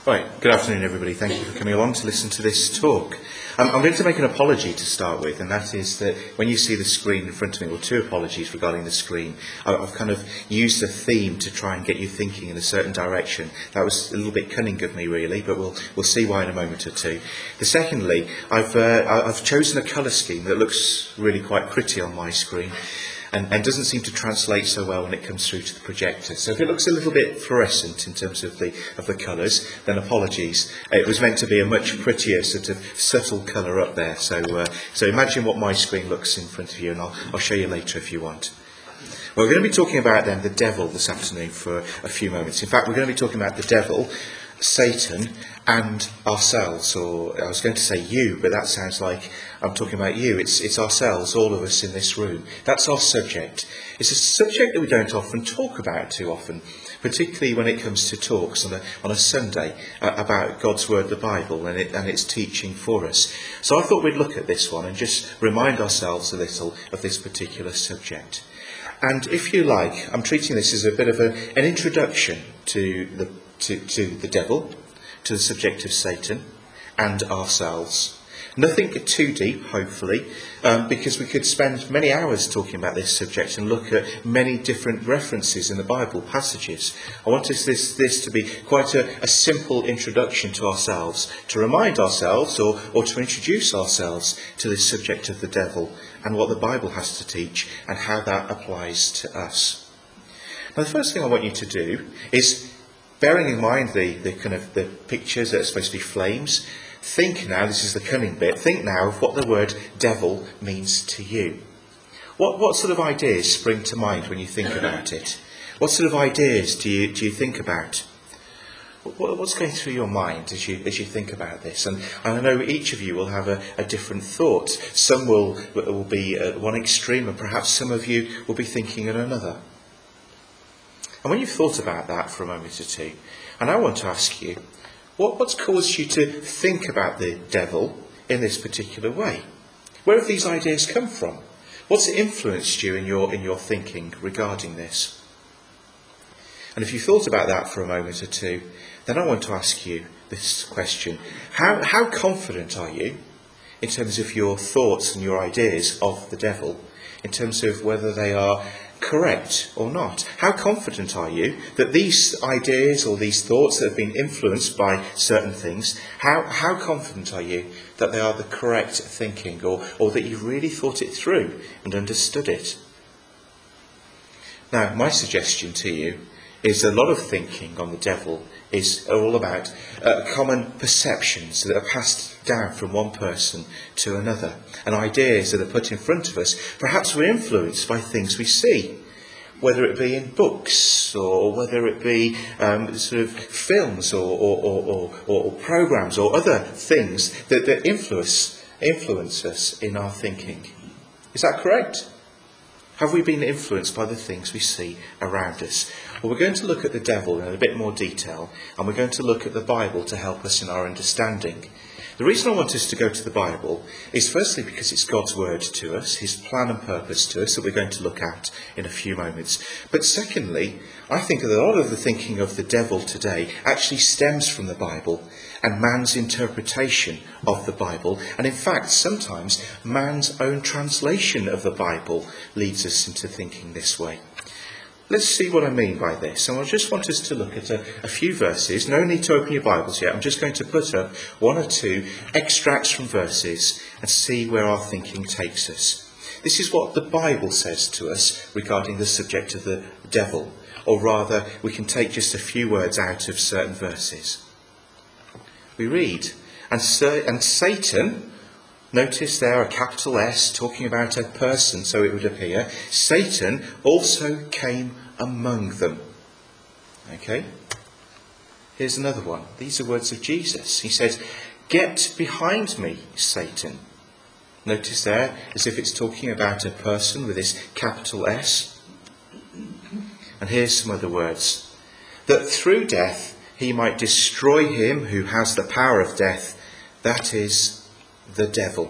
Right, good afternoon everybody. Thank you for coming along to listen to this talk. I'm going to make an apology to start with, and that is that when you see the screen in front of me, well, two apologies regarding the screen. I've kind of used a theme to try and get you thinking in a certain direction. That was a little bit cunning of me really, but we'll see why in a moment or two. Secondly, I've chosen a colour scheme that looks really quite pretty on my screen. And doesn't seem to translate so well when it comes through to the projector. So if it looks a little bit fluorescent in terms of the colours, then apologies. It was meant to be a much prettier sort of subtle colour up there. So imagine what my screen looks in front of you, and I'll show you later if you want. Well, we're going to be talking about then the devil this afternoon for a few moments. In fact, we're going to be talking about the devil, Satan, and ourselves. Or I was going to say you, but that sounds like I'm talking about you. It's ourselves, all of us in this room. That's our subject. It's a subject that we don't often talk about too often, particularly when it comes to talks on a Sunday about God's Word, the Bible, and its teaching for us. So I thought we'd look at this one and just remind ourselves a little of this particular subject. And if you like, I'm treating this as a bit of an introduction to the devil, to the subject of Satan, and ourselves. Nothing too deep, hopefully, because we could spend many hours talking about this subject and look at many different references in the Bible, passages. I want this to be quite a simple introduction to ourselves, to remind ourselves or to introduce ourselves to this subject of the devil and what the Bible has to teach and how that applies to us. Now, the first thing I want you to do is, bearing in mind the pictures that are supposed to be flames, think now, this is the cunning bit, think now of what the word devil means to you. What sort of ideas spring to mind when you think about it? What sort of ideas do you think about? What's going through your mind as you think about this? And I know each of you will have a different thought. Some will be at one extreme, and perhaps some of you will be thinking at another. And when you've thought about that for a moment or two, and I want to ask you, what's caused you to think about the devil in this particular way? Where have these ideas come from? What's influenced you in your thinking regarding this? And if you thought about that for a moment or two, then I want to ask you this question. How confident are you in terms of your thoughts and your ideas of the devil, in terms of whether they are correct or not? How confident are you that these ideas or these thoughts that have been influenced by certain things, how confident are you that they are the correct thinking, or that you've really thought it through and understood it? Now, my suggestion to you is a lot of thinking on the devil is all about common perceptions that are passed down from one person to another, and ideas that are put in front of us. Perhaps we're influenced by things we see, whether it be in books or whether it be sort of films or programs or other things that influence us in our thinking. Is that correct? Have we been influenced by the things we see around us? Well, we're going to look at the devil in a bit more detail, and we're going to look at the Bible to help us in our understanding. The reason I want us to go to the Bible is firstly because it's God's word to us, his plan and purpose to us that we're going to look at in a few moments. But secondly, I think that a lot of the thinking of the devil today actually stems from the Bible and man's interpretation of the Bible. And in fact, sometimes man's own translation of the Bible leads us into thinking this way. Let's see what I mean by this. And I just want us to look at a few verses. No need to open your Bibles yet. I'm just going to put up one or two extracts from verses and see where our thinking takes us. This is what the Bible says to us regarding the subject of the devil. Or rather, we can take just a few words out of certain verses. We read, and Satan, notice there a capital S talking about a person, so it would appear, Satan also came among them. Okay? Here's another one. These are words of Jesus. He said, "Get behind me, Satan." Notice there, as if it's talking about a person with this capital S. And here's some other words. "That through death he might destroy him who has the power of death, that is, the devil."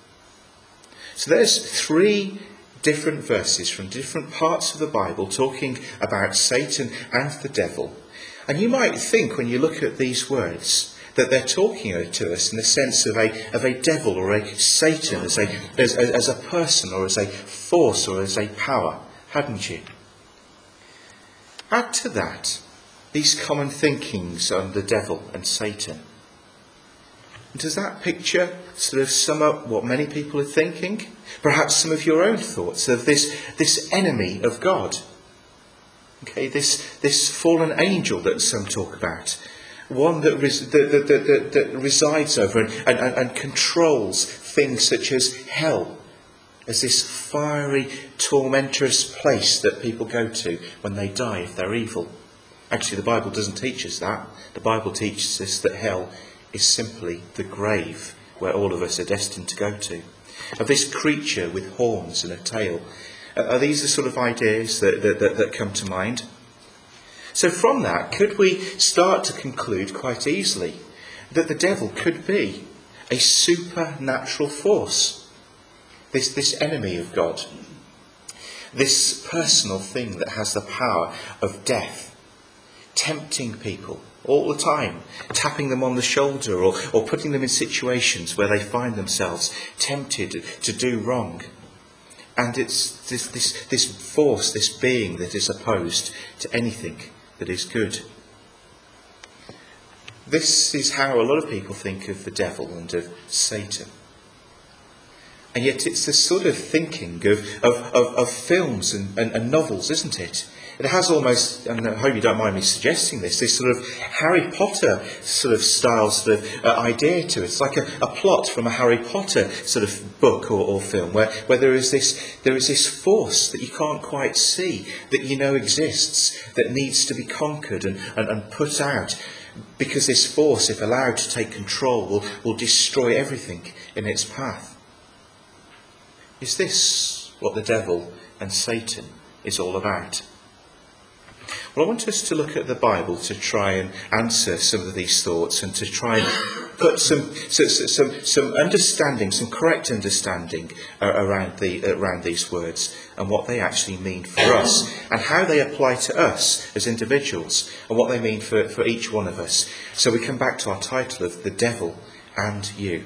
So there's three different verses from different parts of the Bible talking about Satan and the devil. And you might think when you look at these words that they're talking to us in the sense of a devil or a Satan as a person or as a force or as a power, hadn't you? Add to that these common thinkings on the devil and Satan. Does that picture sort of sum up what many people are thinking? Perhaps some of your own thoughts of this enemy of God. Okay, this fallen angel that some talk about. One that resides over and controls things such as hell, as this fiery, tormentorous place that people go to when they die if they're evil. Actually, the Bible doesn't teach us that. The Bible teaches us that hell is simply the grave where all of us are destined to go to. Of this creature with horns and a tail. Are these the sort of ideas that come to mind? So from that, could we start to conclude quite easily that the devil could be a supernatural force? This enemy of God. This personal thing that has the power of death. Tempting people all the time. Tapping them on the shoulder or putting them in situations where they find themselves tempted to do wrong. And it's this force, this being that is opposed to anything that is good. This is how a lot of people think of the devil and of Satan. And yet it's the sort of thinking of films and novels, isn't it? It has almost, and I hope you don't mind me suggesting this sort of Harry Potter sort of style sort of idea to it. It's like a plot from a Harry Potter sort of book or film where there is this force that you can't quite see, that you know exists, that needs to be conquered and put out. Because this force, if allowed to take control, will destroy everything in its path. Is this what the devil and Satan is all about? Well, I want us to look at the Bible to try and answer some of these thoughts and to try and put some understanding, some correct understanding around these words and what they actually mean for us and how they apply to us as individuals and what they mean for each one of us. So we come back to our title of The Devil and You.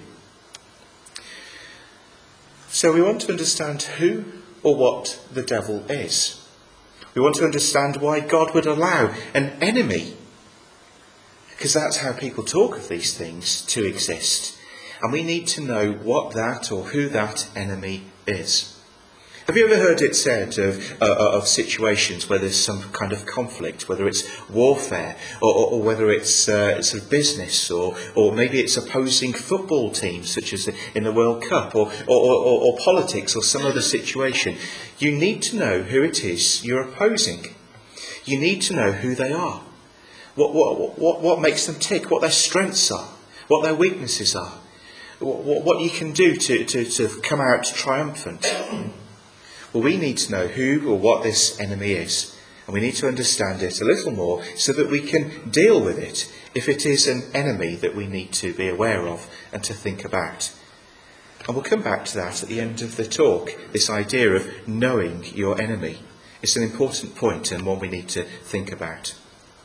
So we want to understand who or what the devil is. We want to understand why God would allow an enemy, because that's how people talk of these things, to exist. And we need to know what that or who that enemy is. Have you ever heard it said of situations where there's some kind of conflict, whether it's warfare or whether it's sort of business or maybe it's opposing football teams such as in the World Cup or politics or some other situation? You need to know who it is you're opposing. You need to know who they are, what makes them tick, what their strengths are, what their weaknesses are, what you can do to come out triumphant. Well, we need to know who or what this enemy is. And we need to understand it a little more so that we can deal with it if it is an enemy that we need to be aware of and to think about. And we'll come back to that at the end of the talk, this idea of knowing your enemy. It's an important point and one we need to think about.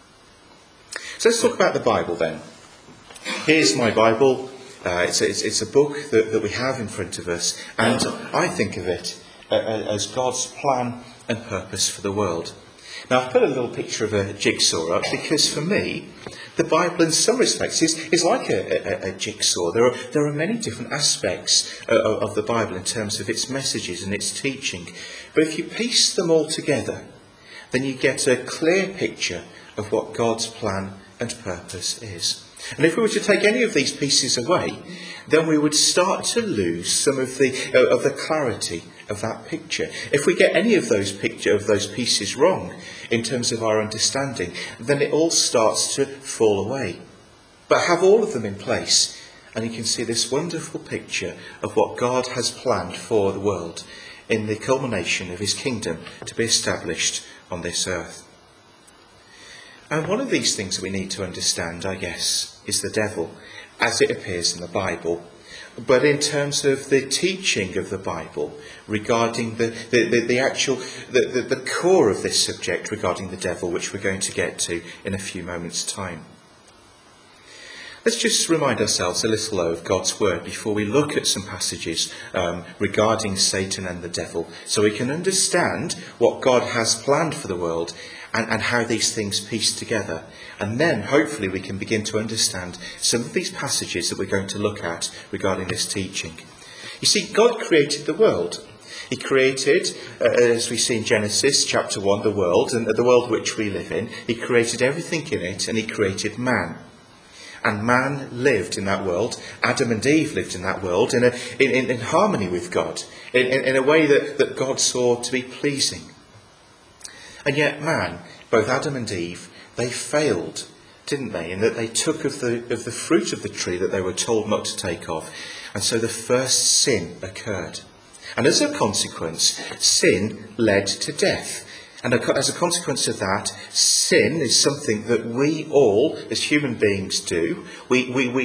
So let's talk about the Bible then. Here's my Bible. It's a book that we have in front of us, and I think of it as God's plan and purpose for the world. Now, I've put a little picture of a jigsaw up because for me, the Bible in some respects is like a jigsaw. There are many different aspects of the Bible in terms of its messages and its teaching. But if you piece them all together, then you get a clear picture of what God's plan and purpose is. And if we were to take any of these pieces away, then we would start to lose some of the clarity of that picture. If we get any of those pieces wrong in terms of our understanding, then it all starts to fall away. But have all of them in place, and you can see this wonderful picture of what God has planned for the world in the culmination of his kingdom to be established on this earth. And one of these things that we need to understand, I guess, is the devil as it appears in the Bible. but in terms of the teaching of the Bible regarding the core of this subject regarding the devil, which we're going to get to in a few moments' time. Let's just remind ourselves a little though of God's word before we look at some passages regarding Satan and the devil, so we can understand what God has planned for the world and how these things piece together. And then hopefully we can begin to understand some of these passages that we're going to look at regarding this teaching. You see, God created the world. He created, as we see in Genesis chapter 1, the world, and the world which we live in. He created everything in it, and he created man. And man lived in that world. Adam and Eve lived in that world in harmony with God, in a way that God saw to be pleasing. And yet man, both Adam and Eve, they failed, didn't they? In that they took of the fruit of the tree that they were told not to take of. And so the first sin occurred. And as a consequence, sin led to death. And as a consequence of that, sin is something that we all, as human beings, do. We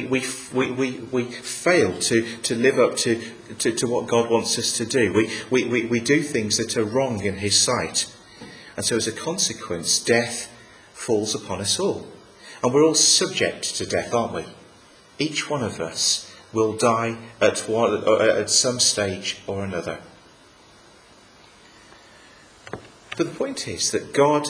fail to live up to what God wants us to do. We do things that are wrong in his sight. And so as a consequence, death falls upon us all. And we're all subject to death, aren't we? Each one of us will die at some stage or another. But the point is that God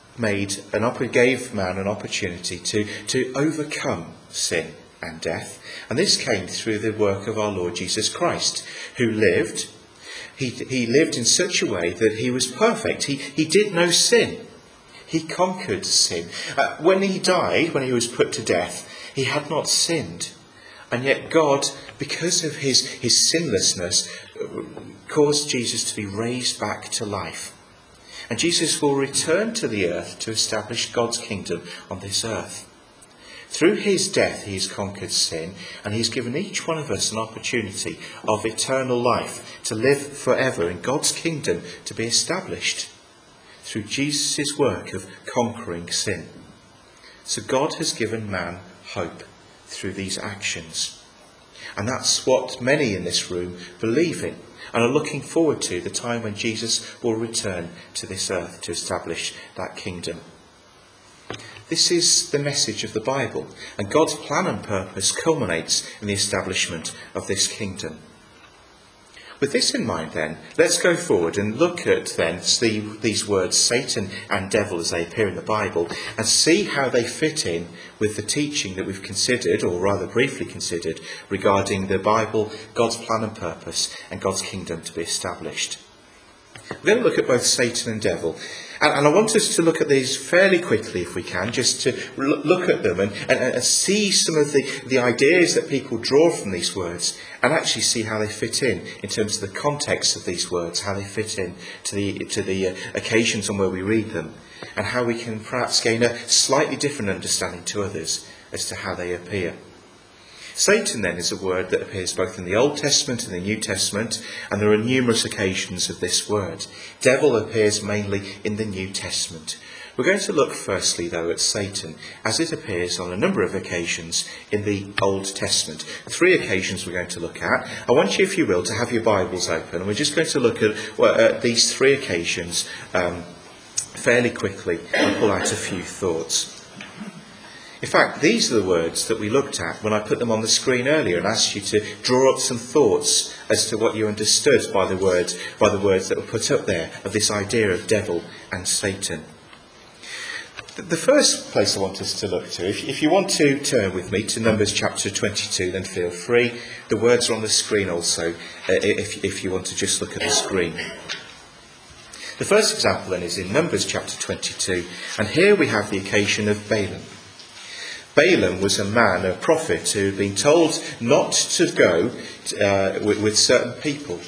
gave man an opportunity to overcome sin and death. And this came through the work of our Lord Jesus Christ, who lived. He lived in such a way that he was perfect. He did no sin. He conquered sin. When he died, when he was put to death, he had not sinned. And yet God, because of his sinlessness, caused Jesus to be raised back to life. And Jesus will return to the earth to establish God's kingdom on this earth. Through his death he has conquered sin, and he's given each one of us an opportunity of eternal life, to live forever in God's kingdom, to be established through Jesus' work of conquering sin. So God has given man hope through these actions. And that's what many in this room believe in, and are looking forward to the time when Jesus will return to this earth to establish that kingdom. This is the message of the Bible, and God's plan and purpose culminates in the establishment of this kingdom. With this in mind then, let's go forward and look at then these words, Satan and devil, as they appear in the Bible, and see how they fit in with the teaching that we've considered, or rather briefly considered, regarding the Bible, God's plan and purpose, and God's kingdom to be established. We're going to look at both Satan and devil. And I want us to look at these fairly quickly, if we can, just to look at them and see some of the ideas that people draw from these words, and actually see how they fit in terms of the context of these words, how they fit in to the occasions on where we read them, and how we can perhaps gain a slightly different understanding to others as to how they appear. Satan then is a word that appears both in the Old Testament and the New Testament, and there are numerous occasions of this word. Devil appears mainly in the New Testament. We're going to look firstly, though, at Satan, as it appears on a number of occasions in the Old Testament. 3 occasions we're going to look at. I want you, if you will, to have your Bibles open, and we're just going to look at these 3 occasions fairly quickly and pull out a few thoughts. In fact, these are the words that we looked at when I put them on the screen earlier and asked you to draw up some thoughts as to what you understood by the words that were put up there of this idea of devil and Satan. The first place I want us to look to, if you want to turn with me to Numbers chapter 22, then feel free. The words are on the screen also, if you want to just look at the screen. The first example then is in Numbers chapter 22, and here we have the occasion of Balaam. Balaam was a man, a prophet, who had been told not to go with certain people.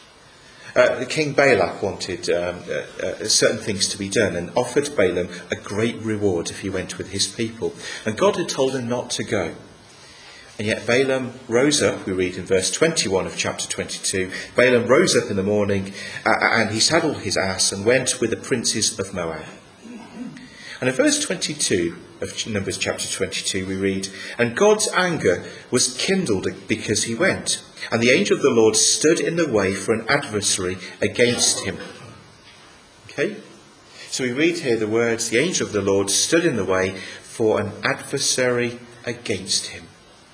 King Balak wanted certain things to be done and offered Balaam a great reward if he went with his people. And God had told him not to go. And yet Balaam rose up, we read in verse 21 of chapter 22, Balaam rose up in the morning and he saddled his ass and went with the princes of Moab. And in verse 22, of Numbers chapter 22, we read, "And God's anger was kindled because he went, and the angel of the Lord stood in the way for an adversary against him." Okay? So we read here the words, "The angel of the Lord stood in the way for an adversary against him."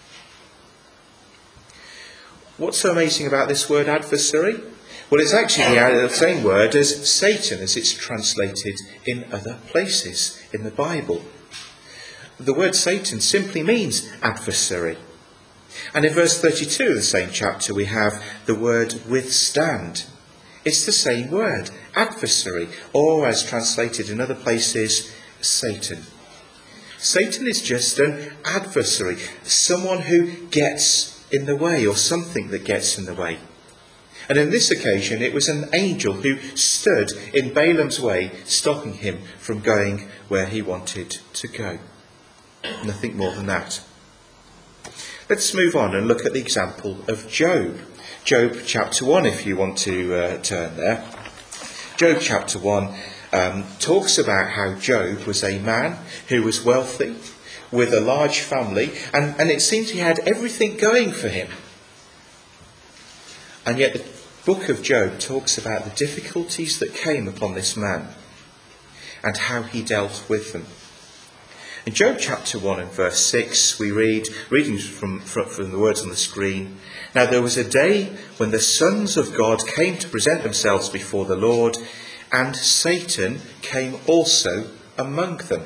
What's so amazing about this word adversary? Well, it's actually the same word as Satan, as it's translated in other places in the Bible. The word Satan simply means adversary. And in verse 32 of the same chapter, we have the word withstand. It's the same word, adversary, or as translated in other places, Satan. Satan is just an adversary, someone who gets in the way, or something that gets in the way. And in this occasion, it was an angel who stood in Balaam's way, stopping him from going where he wanted to go. Nothing more than that. Let's move on and look at the example of Job. Job chapter 1, if you want to turn there. Job chapter 1 talks about how Job was a man who was wealthy, with a large family, and it seems he had everything going for him. And yet the book of Job talks about the difficulties that came upon this man and how he dealt with them. In Job chapter 1 and verse 6, we reading from the words on the screen, "Now there was a day when the sons of God came to present themselves before the Lord, and Satan came also among them."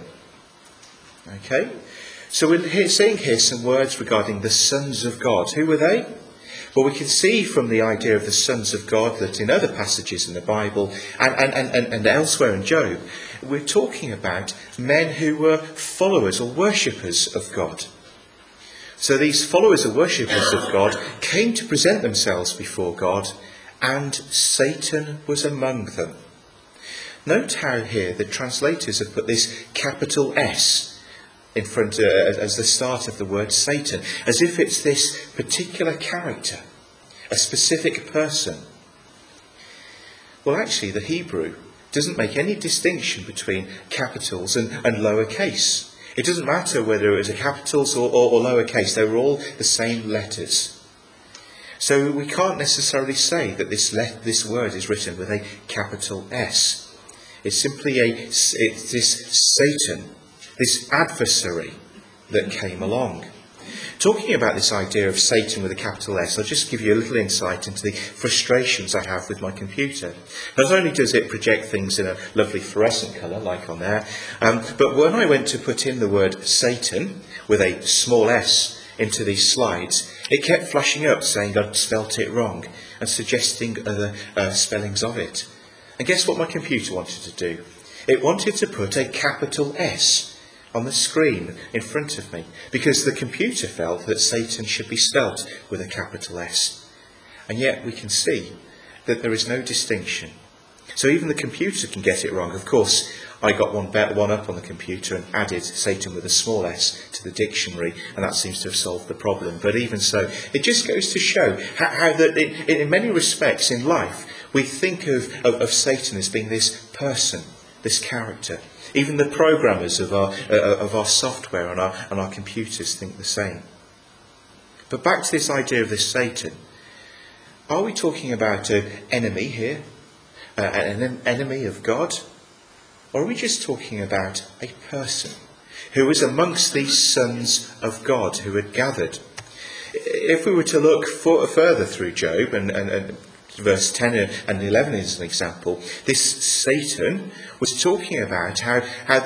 Okay? So we're seeing here some words regarding the sons of God. Who were they? Well, we can see from the idea of the sons of God that in other passages in the Bible and elsewhere in Job, we're talking about men who were followers or worshippers of God. So these followers or worshippers of God came to present themselves before God, and Satan was among them. Note how here the translators have put this capital S in front as the start of the word Satan, as if it's this particular character, a specific person. Well, actually, the Hebrew doesn't make any distinction between capitals and lowercase. It doesn't matter whether it was a capitals or lowercase, they were all the same letters. So we can't necessarily say that this word is written with a capital S. It's simply it's this Satan, this adversary that came along. Talking about this idea of Satan with a capital S, I'll just give you a little insight into the frustrations I have with my computer. Not only does it project things in a lovely fluorescent colour, like on there, but when I went to put in the word Satan with a small s into these slides, it kept flashing up saying I'd spelt it wrong and suggesting other spellings of it. And guess what my computer wanted to do? It wanted to put a capital S on the screen in front of me, because the computer felt that Satan should be spelt with a capital S. And yet we can see that there is no distinction. So even the computer can get it wrong. Of course, I got one up on the computer and added Satan with a small s to the dictionary, and that seems to have solved the problem. But even so, it just goes to show how that in many respects in life, we think of Satan as being this person, this character. Even the programmers of our software and our computers think the same. But back to this idea of this Satan. Are we talking about an enemy here? An enemy of God? Or are we just talking about a person who was amongst these sons of God who had gathered? If we were to look further through Job, and verse 10 and 11 is an example, this Satan was talking about how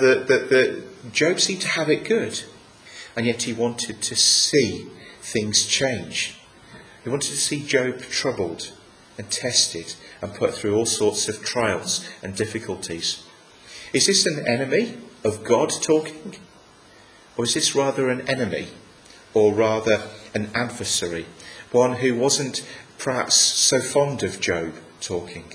the Job seemed to have it good, and yet he wanted to see things change. He wanted to see Job troubled and tested and put through all sorts of trials and difficulties. Is this an enemy of God talking? Or is this rather an enemy, or rather an adversary, one who wasn't perhaps so fond of Job talking?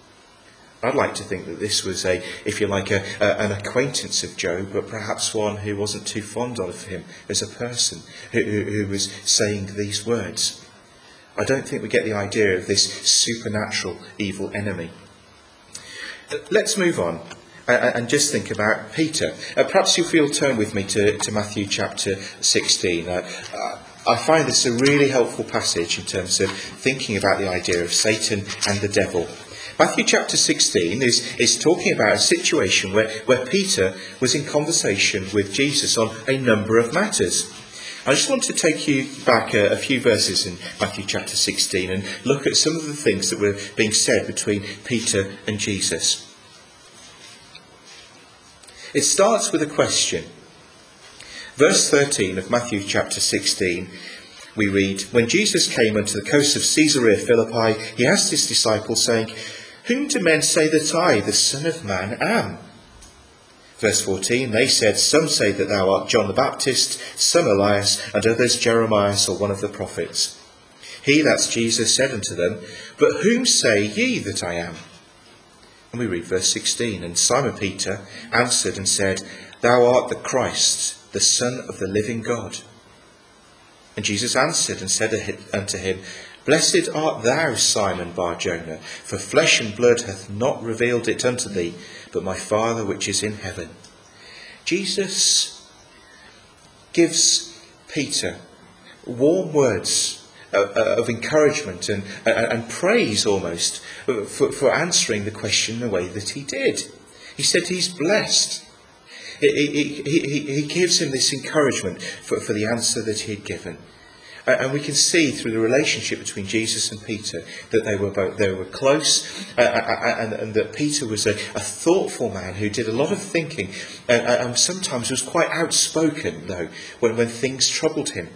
I'd like to think that this was an acquaintance of Job, but perhaps one who wasn't too fond of him as a person, who was saying these words. I don't think we get the idea of this supernatural evil enemy. Let's move on And just think about Peter. Perhaps if you'll turn with me to Matthew chapter 16. I find this a really helpful passage in terms of thinking about the idea of Satan and the devil. Matthew chapter 16 is talking about a situation where Peter was in conversation with Jesus on a number of matters. I just want to take you back a few verses in Matthew chapter 16 and look at some of the things that were being said between Peter and Jesus. It starts with a question. Verse 13 of Matthew chapter 16, we read, "When Jesus came unto the coast of Caesarea Philippi, he asked his disciples, saying, Whom do men say that I, the Son of Man, am? Verse 14, they said, Some say that thou art John the Baptist, some Elias, and others Jeremiah or one of the prophets. He, that's Jesus, said unto them, But whom say ye that I am? And we read verse 16, And Simon Peter answered and said, Thou art the Christ, the Son of the living God. And Jesus answered and said unto him, Blessed art thou, Simon Bar-Jonah, for flesh and blood hath not revealed it unto thee, but my Father which is in heaven. Jesus gives Peter warm words of encouragement and praise almost for answering the question the way that he did. He said he's blessed. He gives him this encouragement for the answer that he had given. And we can see through the relationship between Jesus and Peter that they were close, and that Peter was a thoughtful man who did a lot of thinking, and sometimes was quite outspoken, though, when things troubled him.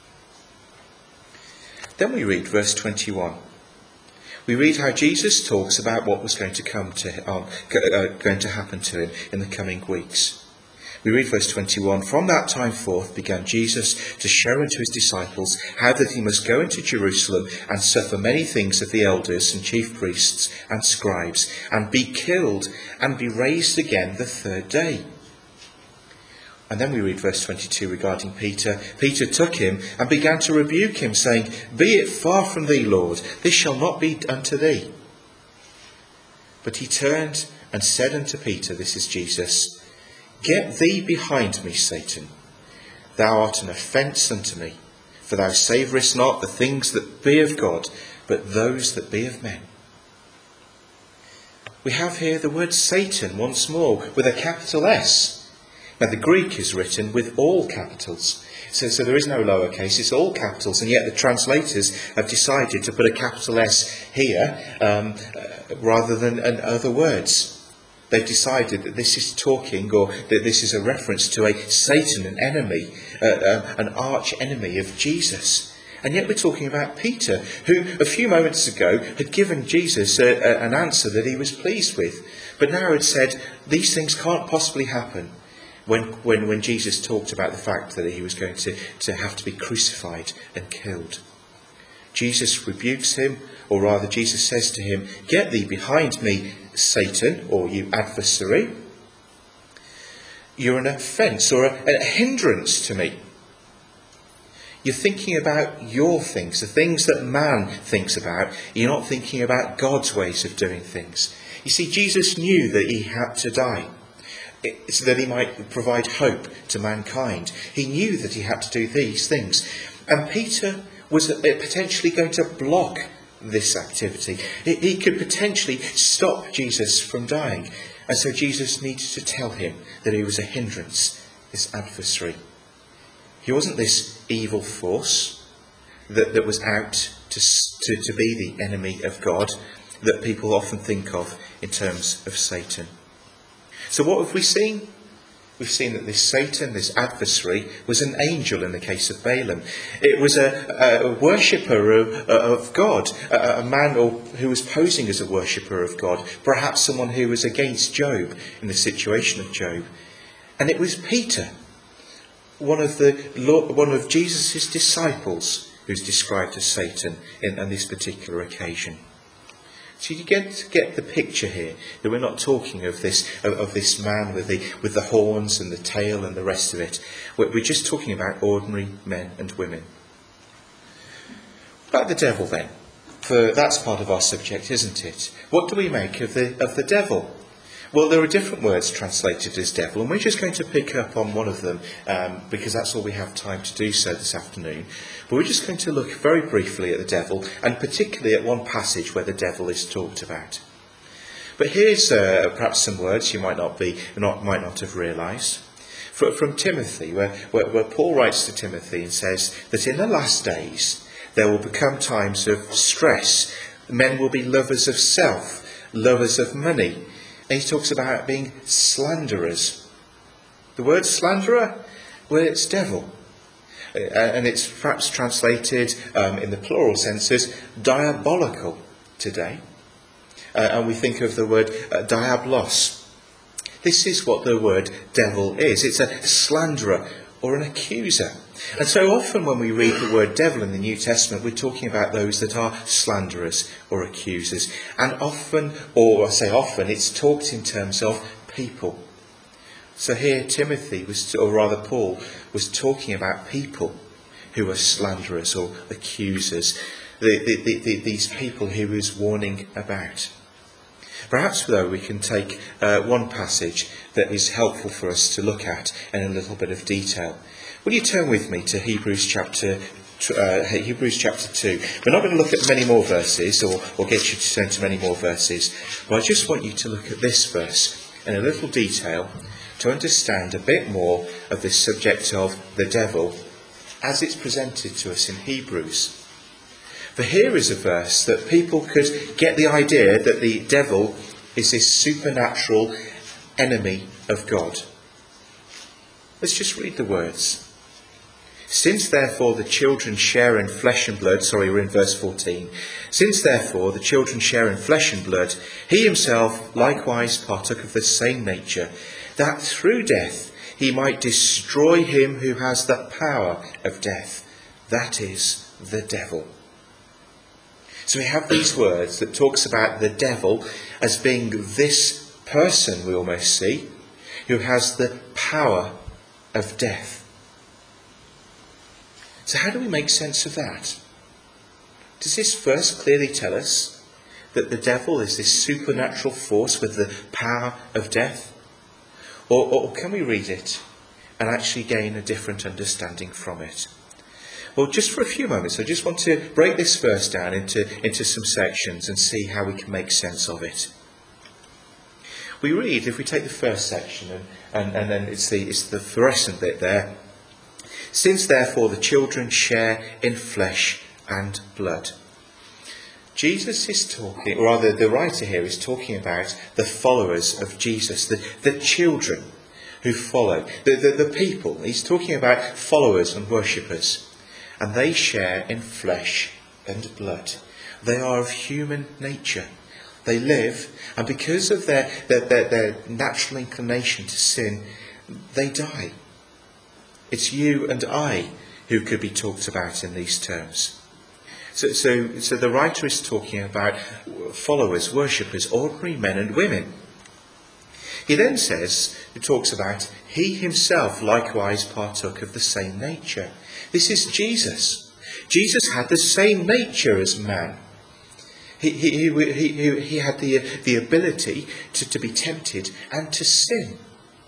Then we read verse 21. We read how Jesus talks about what was going to happen to him in the coming weeks. We read verse 21, From that time forth began Jesus to show unto his disciples how that he must go into Jerusalem and suffer many things of the elders and chief priests and scribes, and be killed and be raised again the third day. And then we read verse 22 regarding Peter. Peter took him and began to rebuke him, saying, Be it far from thee, Lord, this shall not be unto thee. But he turned and said unto Peter, this is Jesus, Get thee behind me, Satan. Thou art an offence unto me, for thou savourest not the things that be of God, but those that be of men. We have here the word Satan once more, with a capital S. Now the Greek is written with all capitals. So there is no lowercase, it's all capitals, and yet the translators have decided to put a capital S here rather than other words. They've decided that this is talking, or that this is a reference to a Satan, an enemy, an arch enemy of Jesus. And yet we're talking about Peter, who a few moments ago had given Jesus an answer that he was pleased with, but now had said these things can't possibly happen. When Jesus talked about the fact that he was going to have to be crucified and killed. Jesus rebukes him, or rather Jesus says to him, Get thee behind me, Satan, or you adversary. You're an offence or a hindrance to me. You're thinking about your things, the things that man thinks about. You're not thinking about God's ways of doing things. You see, Jesus knew that he had to die, so that he might provide hope to mankind. He knew that he had to do these things. And Peter was potentially going to block this activity. He could potentially stop Jesus from dying. And so Jesus needed to tell him that he was a hindrance, this adversary. He wasn't this evil force that was out to be the enemy of God that people often think of in terms of Satan. So what have we seen? We've seen that this Satan, this adversary, was an angel in the case of Balaam. It was a worshipper of God, a man who was posing as a worshipper of God, perhaps someone who was against Job in the situation of Job. And it was Peter, one of Jesus' disciples, who's described as Satan on this particular occasion. So you get the picture here that we're not talking of this man with the horns and the tail and the rest of it. We're just talking about ordinary men and women. What about the devil then? For that's part of our subject, isn't it? What do we make of the devil? Well, there are different words translated as devil, and we're just going to pick up on one of them because that's all we have time to do so this afternoon. But we're just going to look very briefly at the devil, and particularly at one passage where the devil is talked about. But here's perhaps some words you might not have realised. From Timothy, where Paul writes to Timothy and says that in the last days there will become times of stress. Men will be lovers of self, lovers of money. And he talks about being slanderers. The word slanderer, well, it's devil. And it's perhaps translated in the plural sense as diabolical today. And we think of the word diabolos. This is what the word devil is. It's a slanderer or an accuser. And so often when we read the word devil in the New Testament, we're talking about those that are slanderers or accusers. And often, or I say often, it's talked in terms of people. So here Timothy, or rather Paul, was talking about people who are slanderers or accusers. These people he was warning about. Perhaps, though, we can take one passage that is helpful for us to look at in a little bit of detail. Will you turn with me to Hebrews chapter 2? We're not going to look at many more verses or get you to turn to many more verses, but I just want you to look at this verse in a little detail to understand a bit more of this subject of the devil as it's presented to us in Hebrews. For here is a verse that people could get the idea that the devil is this supernatural enemy of God. Let's just read the words. Since therefore the children share in flesh and blood, we're in verse 14. Since therefore the children share in flesh and blood, he himself likewise partook of the same nature, that through death he might destroy him who has the power of death, that is, the devil. So we have these words that talks about the devil as being this person we almost see, who has the power of death. So how do we make sense of that? Does this verse clearly tell us that the devil is this supernatural force with the power of death? Or can we read it and actually gain a different understanding from it? Well, just for a few moments, I just want to break this verse down into some sections and see how we can make sense of it. We read, if we take the first section, and then it's the fluorescent bit there. Since therefore the children share in flesh and blood. Jesus is talking, or rather the writer here is talking about the followers of Jesus, the children who follow, the people. He's talking about followers and worshippers. And they share in flesh and blood. They are of human nature. They live, and because of their natural inclination to sin, they die. It's you and I who could be talked about in these terms. So the writer is talking about followers, worshippers, ordinary men and women. He then talks about, he himself likewise partook of the same nature. This is Jesus. Jesus had the same nature as man. He had the ability to be tempted and to sin.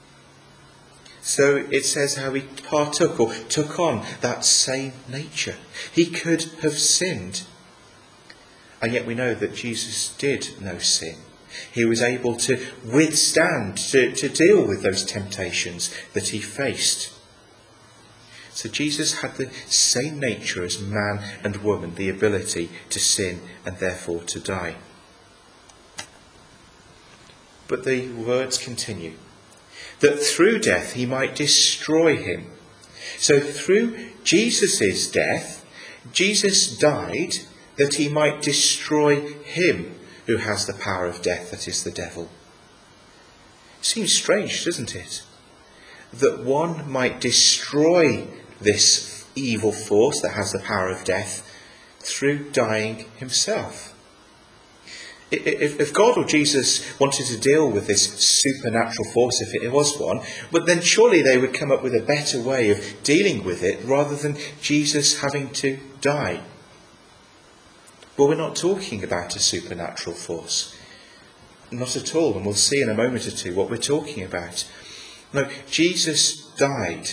So it says how he partook or took on that same nature. He could have sinned. And yet we know that Jesus did know sin. He was able to withstand, to deal with those temptations that he faced. So Jesus had the same nature as man and woman, the ability to sin and therefore to die. But the words continue. That through death he might destroy him. So through Jesus' death, Jesus died that he might destroy him who has the power of death, that is the devil. Seems strange, doesn't it? That one might destroy this evil force that has the power of death through dying himself. If God or Jesus wanted to deal with this supernatural force, if it was one, but then surely they would come up with a better way of dealing with it rather than Jesus having to die. Well, we're not talking about a supernatural force. Not at all, and we'll see in a moment or two what we're talking about. No, Jesus died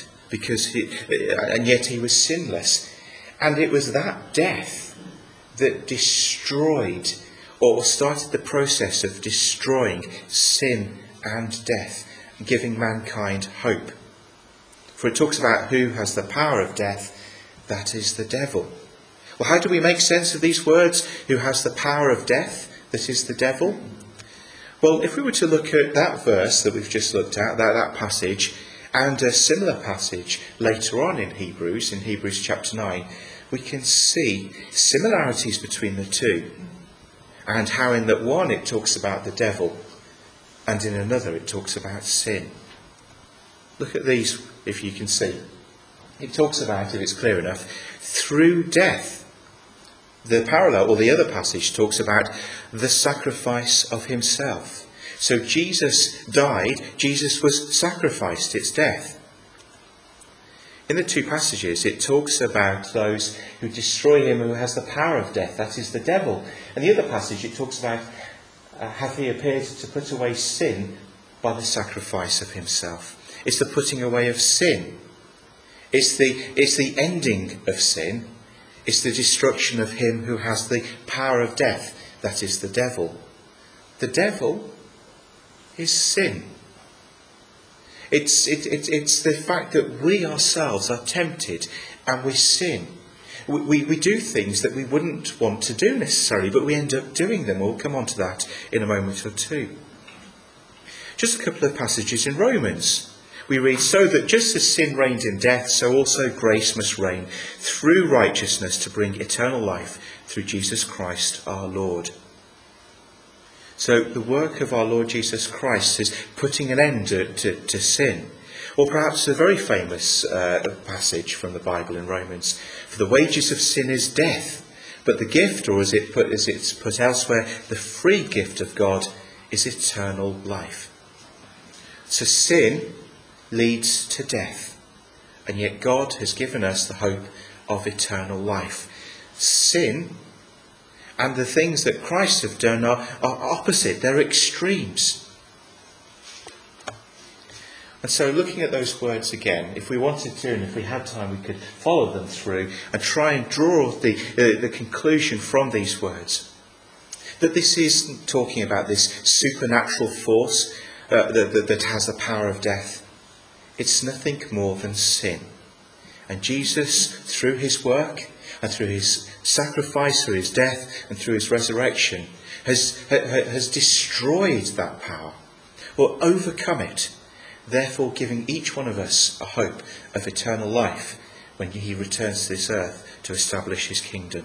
and yet he was sinless. And it was that death that destroyed, or started the process of destroying sin and death, giving mankind hope. For it talks about who has the power of death, that is the devil. Well, how do we make sense of these words? Who has the power of death, that is the devil? Well, if we were to look at that verse that we've just looked at, that passage, and a similar passage later on in Hebrews chapter 9, we can see similarities between the two, and how in that one it talks about the devil, and in another it talks about sin. Look at these, if you can see. It talks about, if it's clear enough, through death. The parallel, or the other passage, talks about the sacrifice of himself. So Jesus died, Jesus was sacrificed, it's death. In the two passages, it talks about those who destroy him who has the power of death, that is the devil. And the other passage, it talks about, hath he appeared to put away sin by the sacrifice of himself. It's the putting away of sin. It's the ending of sin. It's the destruction of him who has the power of death, that is the devil. The devil is sin. It's the fact that we ourselves are tempted and we sin. We do things that we wouldn't want to do necessarily, but we end up doing them. We'll come on to that in a moment or two. Just a couple of passages in Romans. We read, so that just as sin reigned in death, so also grace must reign through righteousness to bring eternal life through Jesus Christ our Lord. So the work of our Lord Jesus Christ is putting an end to sin. Or perhaps a very famous passage from the Bible in Romans. For the wages of sin is death, but the gift, or as it's put elsewhere, the free gift of God is eternal life. So sin leads to death, and yet God has given us the hope of eternal life. Sin and the things that Christ have done are opposite, they're extremes. And so looking at those words again, if we wanted to and if we had time, we could follow them through and try and draw the conclusion from these words. That this is talking about this supernatural force that has the power of death. It's nothing more than sin. And Jesus, through his work and through his sacrifice, through his death and through his resurrection, has destroyed that power or overcome it, therefore giving each one of us a hope of eternal life when he returns to this earth to establish his kingdom.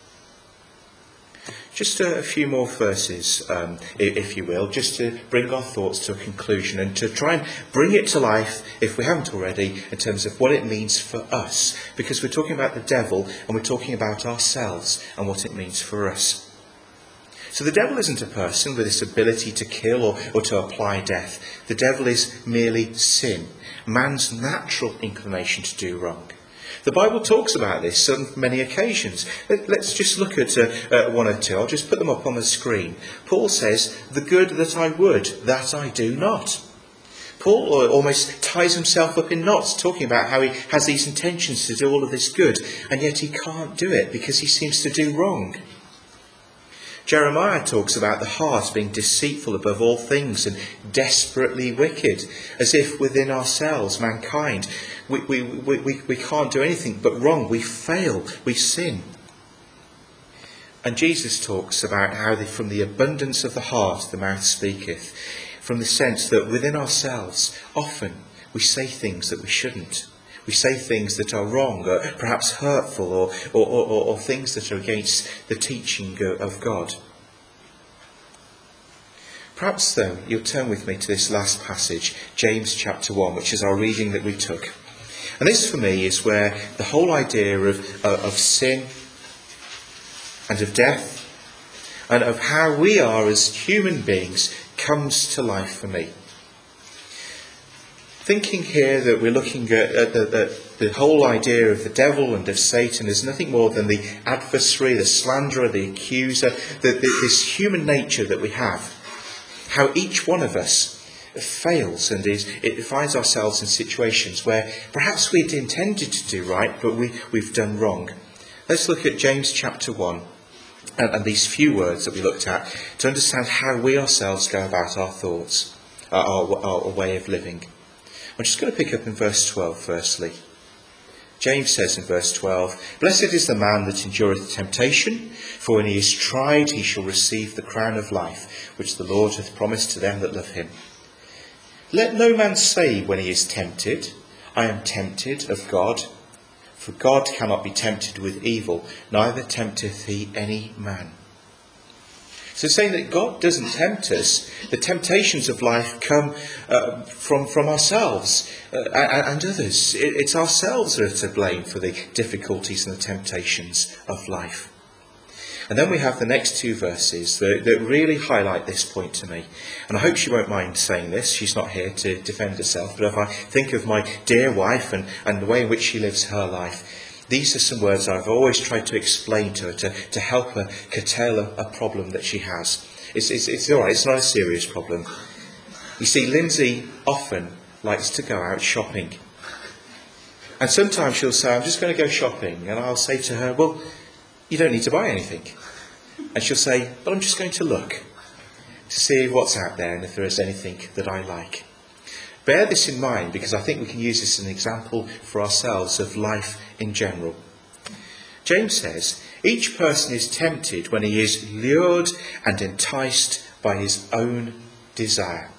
Just a few more verses, if you will, just to bring our thoughts to a conclusion and to try and bring it to life, if we haven't already, in terms of what it means for us. Because we're talking about the devil and we're talking about ourselves and what it means for us. So the devil isn't a person with this ability to kill or to apply death. The devil is merely sin, man's natural inclination to do wrong. The Bible talks about this on many occasions. Let's just look at one or two. I'll just put them up on the screen. Paul says, the good that I would, that I do not. Paul almost ties himself up in knots, talking about how he has these intentions to do all of this good, and yet he can't do it because he seems to do wrong. Jeremiah talks about the heart being deceitful above all things and desperately wicked, as if within ourselves, mankind, we can't do anything but wrong. We fail, we sin. And Jesus talks about how from the abundance of the heart the mouth speaketh, from the sense that within ourselves often we say things that we shouldn't. We say things that are wrong, or perhaps hurtful, or things that are against the teaching of God. Perhaps, though, you'll turn with me to this last passage, James chapter 1, which is our reading that we took. And this, for me, is where the whole idea of sin and of death and of how we are as human beings comes to life for me. Thinking here that we're looking at the whole idea of the devil and of Satan as nothing more than the adversary, the slanderer, the accuser, this human nature that we have. how each one of us fails and it finds ourselves in situations where perhaps we'd intended to do right, but we've done wrong. Let's look at James chapter 1 and these few words that we looked at to understand how we ourselves go about our thoughts, our way of living. I'm just going to pick up in verse 12 firstly. James says in verse 12, "Blessed is the man that endureth temptation, for when he is tried he shall receive the crown of life, which the Lord hath promised to them that love him. Let no man say when he is tempted, I am tempted of God. For God cannot be tempted with evil, neither tempteth he any man." So saying that God doesn't tempt us, the temptations of life come from ourselves and others. It's ourselves that are to blame for the difficulties and the temptations of life. And then we have the next two verses that really highlight this point to me. And I hope she won't mind saying this. She's not here to defend herself. But if I think of my dear wife and the way in which she lives her life, these are some words I've always tried to explain to her to help her curtail a problem that she has. It's all right. It's not a serious problem. You see, Lindsay often likes to go out shopping. And sometimes she'll say, "I'm just going to go shopping." And I'll say to her, "Well, you don't need to buy anything." And she'll say, "But I'm just going to look to see what's out there and if there is anything that I like." Bear this in mind, because I think we can use this as an example for ourselves of life in general. James says, each person is tempted when he is lured and enticed by his own desire.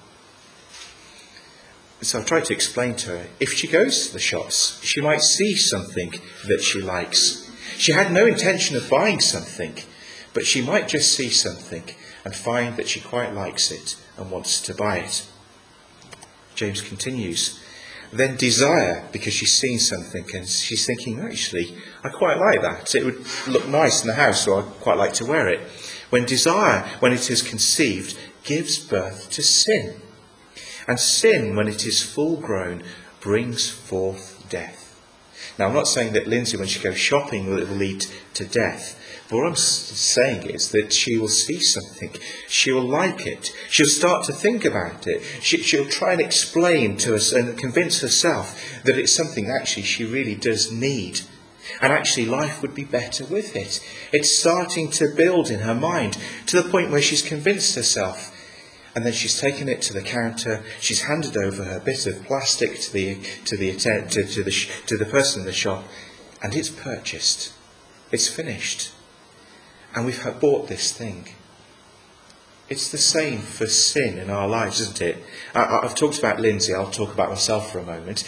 So I've tried to explain to her, if she goes to the shops, she might see something that she likes. She had no intention of buying something, but she might just see something and find that she quite likes it and wants to buy it. James continues, then desire, because she's seen something and she's thinking, actually, I quite like that. It would look nice in the house, or I'd quite like to wear it. When desire, when it is conceived, gives birth to sin. And sin, when it is full grown, brings forth death. Now, I'm not saying that Lindsay, when she goes shopping, will lead to death. But what I'm saying is that she will see something. She will like it. She'll start to think about it. She'll try and explain to us and convince herself that it's something actually she really does need. And actually life would be better with it. It's starting to build in her mind to the point where she's convinced herself. And then she's taken it to the counter. She's handed over her bit of plastic to the person in the shop, and it's purchased. It's finished. And we've bought this thing. It's the same for sin in our lives, isn't it? I've talked about Lindsay. I'll talk about myself for a moment.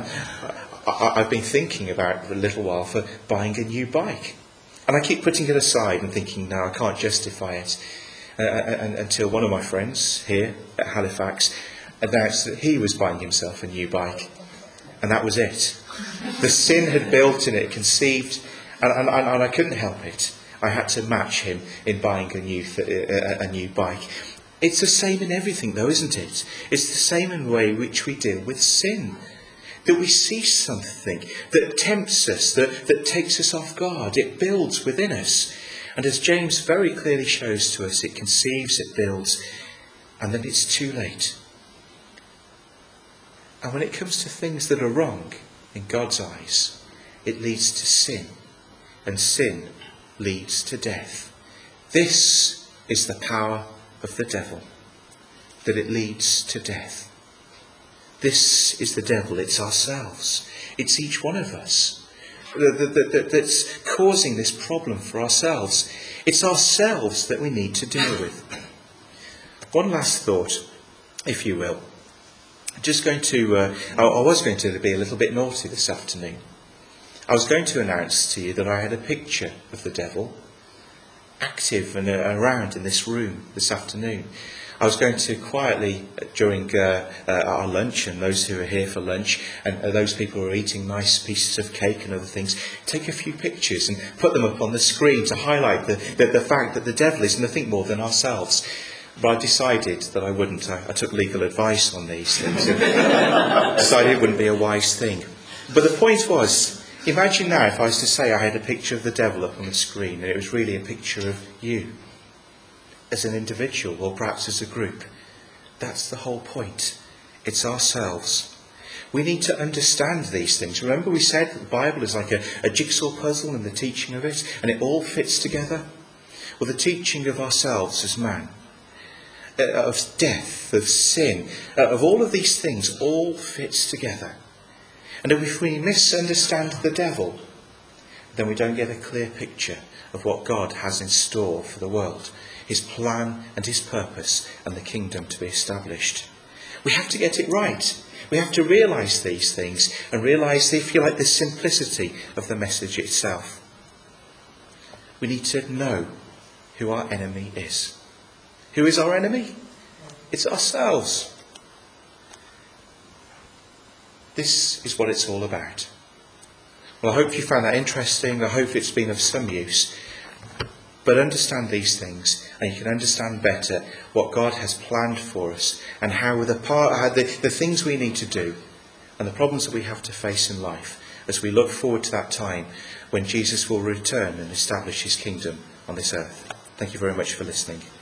I've been thinking about for a little while for buying a new bike. And I keep putting it aside and thinking, no, I can't justify it. Until one of my friends here at Halifax announced that he was buying himself a new bike. And that was it. The sin had built in it, conceived, and I couldn't help it. I had to match him in buying a new bike. It's the same in everything, though, isn't it? It's the same in the way in which we deal with sin. That we see something that tempts us, that takes us off guard. It builds within us. And as James very clearly shows to us, it conceives, it builds, and then it's too late. And when it comes to things that are wrong in God's eyes, it leads to sin. And sin leads to death. This is the power of the devil, that it leads to death. This is the devil. It's ourselves. It's each one of us that's causing this problem for ourselves. It's ourselves that we need to deal with. One last thought, if you will. I was going to be a little bit naughty this afternoon. I was going to announce to you that I had a picture of the devil active and around in this room this afternoon. I was going to quietly, during our lunch, and those who are here for lunch, and those people who are eating nice pieces of cake and other things, take a few pictures and put them up on the screen to highlight the fact that the devil is nothing more than ourselves. But I decided that I wouldn't. I took legal advice on these things and decided it wouldn't be a wise thing. But the point was, imagine now if I was to say I had a picture of the devil up on the screen and it was really a picture of you as an individual or perhaps as a group. That's the whole point. It's ourselves. We need to understand these things. Remember we said that the Bible is like a jigsaw puzzle and the teaching of it, and it all fits together? Well, the teaching of ourselves as man, of death, of sin, of all of these things, all fits together. And if we misunderstand the devil, then we don't get a clear picture of what God has in store for the world, his plan and his purpose, and the kingdom to be established. We have to get it right. We have to realise these things and realise, if you like, the simplicity of the message itself. We need to know who our enemy is. Who is our enemy? It's ourselves. This is what it's all about. Well, I hope you found that interesting. I hope it's been of some use. But understand these things, and you can understand better what God has planned for us, and how the things we need to do, and the problems that we have to face in life, as we look forward to that time when Jesus will return and establish his kingdom on this earth. Thank you very much for listening.